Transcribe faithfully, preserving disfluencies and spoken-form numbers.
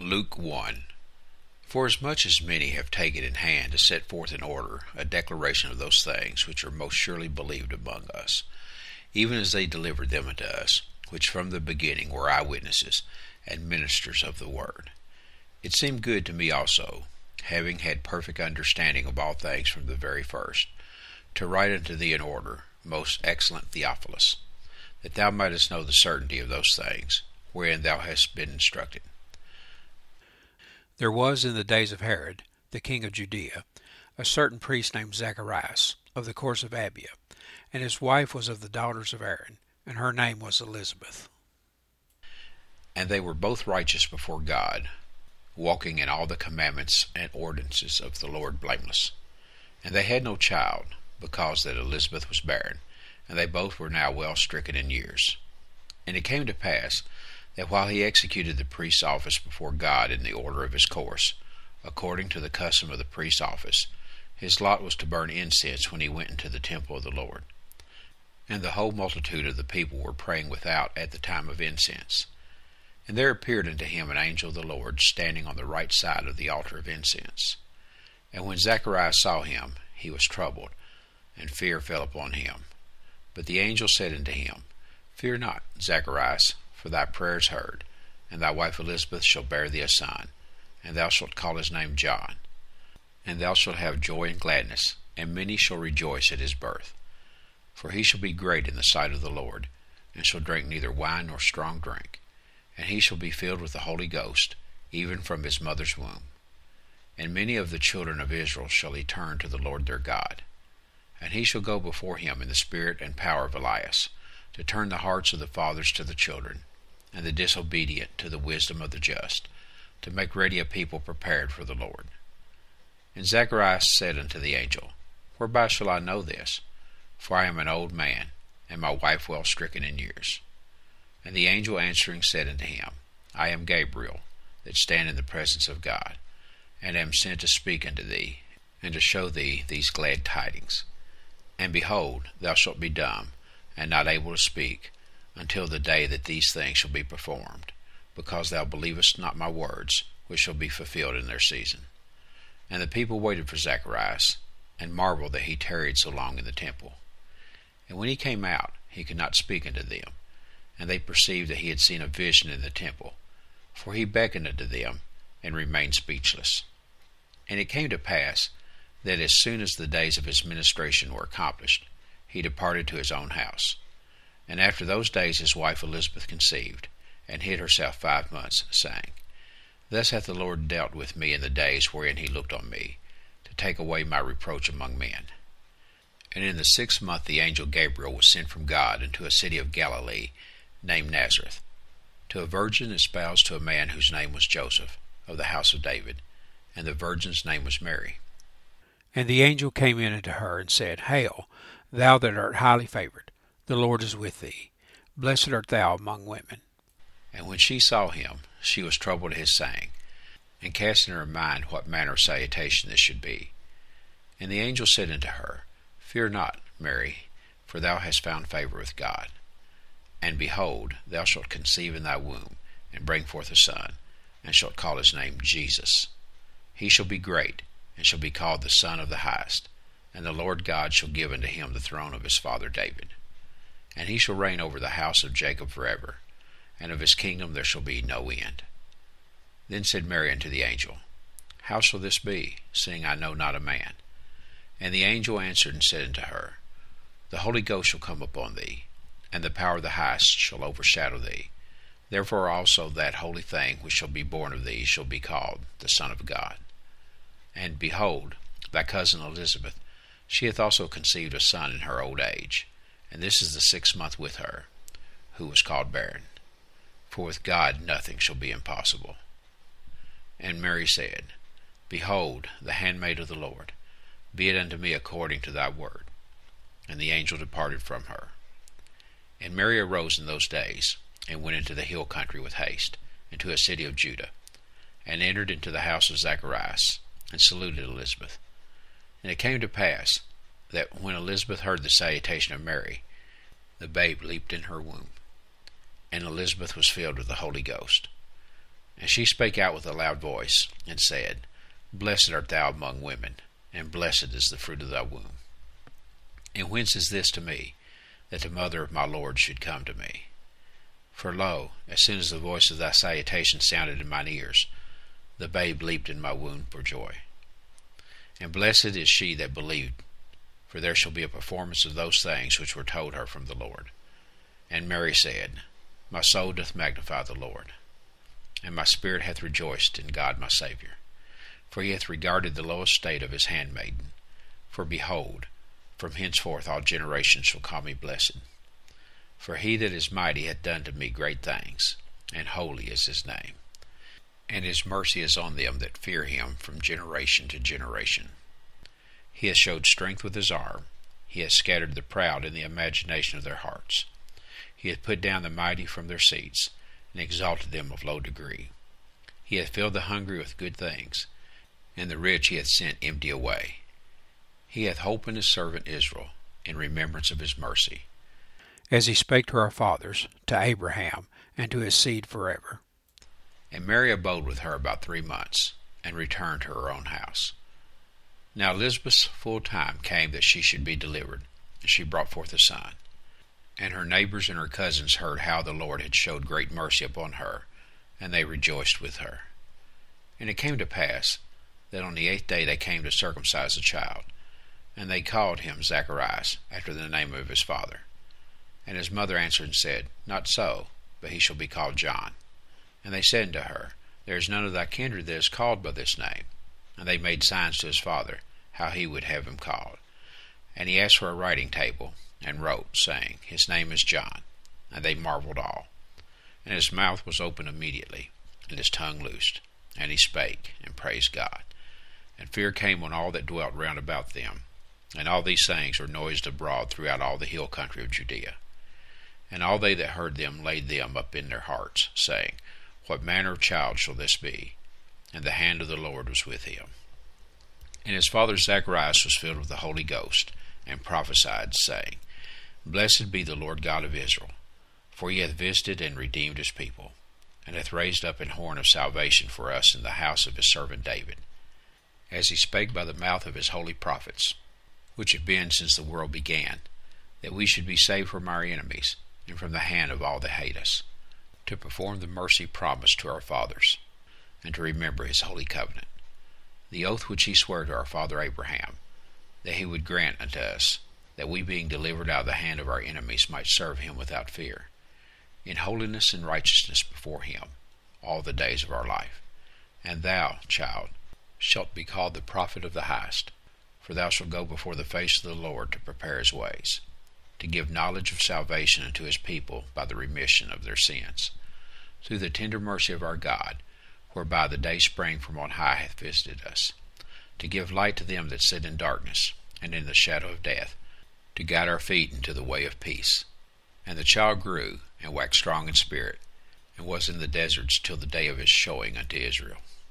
Luke one. Forasmuch as many have taken in hand to set forth in order a declaration of those things which are most surely believed among us, even as they delivered them unto us, which from the beginning were eyewitnesses and ministers of the word. It seemed good to me also, having had perfect understanding of all things from the very first, to write unto thee in order, most excellent Theophilus, that thou mightest know the certainty of those things, wherein thou hast been instructed. There was in the days of Herod, the king of Judea, a certain priest named Zacharias, of the course of Abia, and his wife was of the daughters of Aaron, and her name was Elizabeth. And they were both righteous before God, walking in all the commandments and ordinances of the Lord blameless. And they had no child, because that Elizabeth was barren, and they both were now well stricken in years. And it came to pass, that while he executed the priest's office before God in the order of his course, according to the custom of the priest's office, his lot was to burn incense when he went into the temple of the Lord. And the whole multitude of the people were praying without at the time of incense. And there appeared unto him an angel of the Lord, standing on the right side of the altar of incense. And when Zacharias saw him, he was troubled, and fear fell upon him. But the angel said unto him, Fear not, Zacharias, for thy prayer is heard, and thy wife Elizabeth shall bear thee a son, and thou shalt call his name John. And thou shalt have joy and gladness, and many shall rejoice at his birth. For he shall be great in the sight of the Lord, and shall drink neither wine nor strong drink. And he shall be filled with the Holy Ghost, even from his mother's womb. And many of the children of Israel shall he turn to the Lord their God. And he shall go before him in the spirit and power of Elias, to turn the hearts of the fathers to the children, and the disobedient to the wisdom of the just, to make ready a people prepared for the Lord. And Zacharias said unto the angel, Whereby shall I know this? For I am an old man, and my wife well stricken in years. And the angel answering said unto him, I am Gabriel, that stand in the presence of God, and am sent to speak unto thee, and to show thee these glad tidings. And behold, thou shalt be dumb, and not able to speak, until the day that these things shall be performed, because thou believest not my words, which shall be fulfilled in their season. And the people waited for Zacharias, and marveled that he tarried so long in the temple. And when he came out, he could not speak unto them, and they perceived that he had seen a vision in the temple, for he beckoned unto them, and remained speechless. And it came to pass, that as soon as the days of his ministration were accomplished, he departed to his own house. And after those days his wife Elizabeth conceived, and hid herself five months, saying, Thus hath the Lord dealt with me in the days wherein he looked on me, to take away my reproach among men. And in the sixth month the angel Gabriel was sent from God into a city of Galilee, named Nazareth, to a virgin espoused to a man whose name was Joseph, of the house of David, and the virgin's name was Mary. And the angel came in unto her, and said, Hail, thou that art highly favored, the Lord is with thee. Blessed art thou among women. And when she saw him, she was troubled at his saying, and cast in her mind what manner of salutation this should be. And the angel said unto her, Fear not, Mary, for thou hast found favor with God. And behold, thou shalt conceive in thy womb, and bring forth a son, and shalt call his name Jesus. He shall be great, and shall be called the Son of the Highest. And the Lord God shall give unto him the throne of his father David. And he shall reign over the house of Jacob forever, and of his kingdom there shall be no end. Then said Mary unto the angel, How shall this be, seeing I know not a man? And the angel answered and said unto her, The Holy Ghost shall come upon thee, and the power of the highest shall overshadow thee. Therefore also that holy thing which shall be born of thee shall be called the Son of God. And behold, thy cousin Elizabeth, she hath also conceived a son in her old age, and this is the sixth month with her, who was called barren. For with God nothing shall be impossible. And Mary said, Behold, the handmaid of the Lord, be it unto me according to thy word. And the angel departed from her. And Mary arose in those days, and went into the hill country with haste, into a city of Judah, and entered into the house of Zacharias, and saluted Elizabeth. And it came to pass, that when Elizabeth heard the salutation of Mary, the babe leaped in her womb, and Elizabeth was filled with the Holy Ghost. And she spake out with a loud voice, and said, Blessed art thou among women, and blessed is the fruit of thy womb. And whence is this to me, that the mother of my Lord should come to me? For lo, as soon as the voice of thy salutation sounded in mine ears, the babe leaped in my womb for joy. And blessed is she that believed, for there shall be a performance of those things which were told her from the Lord. And Mary said, My soul doth magnify the Lord, and my spirit hath rejoiced in God my Saviour, for he hath regarded the low estate of his handmaiden. For behold, from henceforth all generations shall call me blessed. For he that is mighty hath done to me great things, and holy is his name. And his mercy is on them that fear him from generation to generation. He hath showed strength with his arm. He hath scattered the proud in the imagination of their hearts. He hath put down the mighty from their seats, and exalted them of low degree. He hath filled the hungry with good things, and the rich he hath sent empty away. He hath holpen his servant Israel, in remembrance of his mercy, as he spake to our fathers, to Abraham, and to his seed forever. And Mary abode with her about three months, and returned to her own house. Now Elizabeth's full time came that she should be delivered, and she brought forth a son. And her neighbors and her cousins heard how the Lord had showed great mercy upon her, and they rejoiced with her. And it came to pass that on the eighth day they came to circumcise the child, and they called him Zacharias, after the name of his father. And his mother answered and said, Not so, but he shall be called John. And they said unto her, There is none of thy kindred that is called by this name. And they made signs to his father, how he would have him called. And he asked for a writing table, and wrote, saying, His name is John. And they marveled all. And his mouth was open immediately, and his tongue loosed. And he spake, and praised God. And fear came on all that dwelt round about them. And all these things were noised abroad throughout all the hill country of Judea. And all they that heard them laid them up in their hearts, saying, What manner of child shall this be? And the hand of the Lord was with him. And his father Zacharias was filled with the Holy Ghost, and prophesied, saying, Blessed be the Lord God of Israel, for he hath visited and redeemed his people, and hath raised up an horn of salvation for us in the house of his servant David, as he spake by the mouth of his holy prophets, which have been since the world began, that we should be saved from our enemies, and from the hand of all that hate us, to perform the mercy promised to our fathers, and to remember his holy covenant, the oath which he sware to our father Abraham, that he would grant unto us, that we being delivered out of the hand of our enemies might serve him without fear, in holiness and righteousness before him, all the days of our life. And thou, child, shalt be called the prophet of the highest, for thou shalt go before the face of the Lord to prepare his ways, to give knowledge of salvation unto his people by the remission of their sins, through the tender mercy of our God, whereby the day spring from on high hath visited us, to give light to them that sit in darkness and in the shadow of death, to guide our feet into the way of peace. And the child grew, and waxed strong in spirit, and was in the deserts till the day of his showing unto Israel.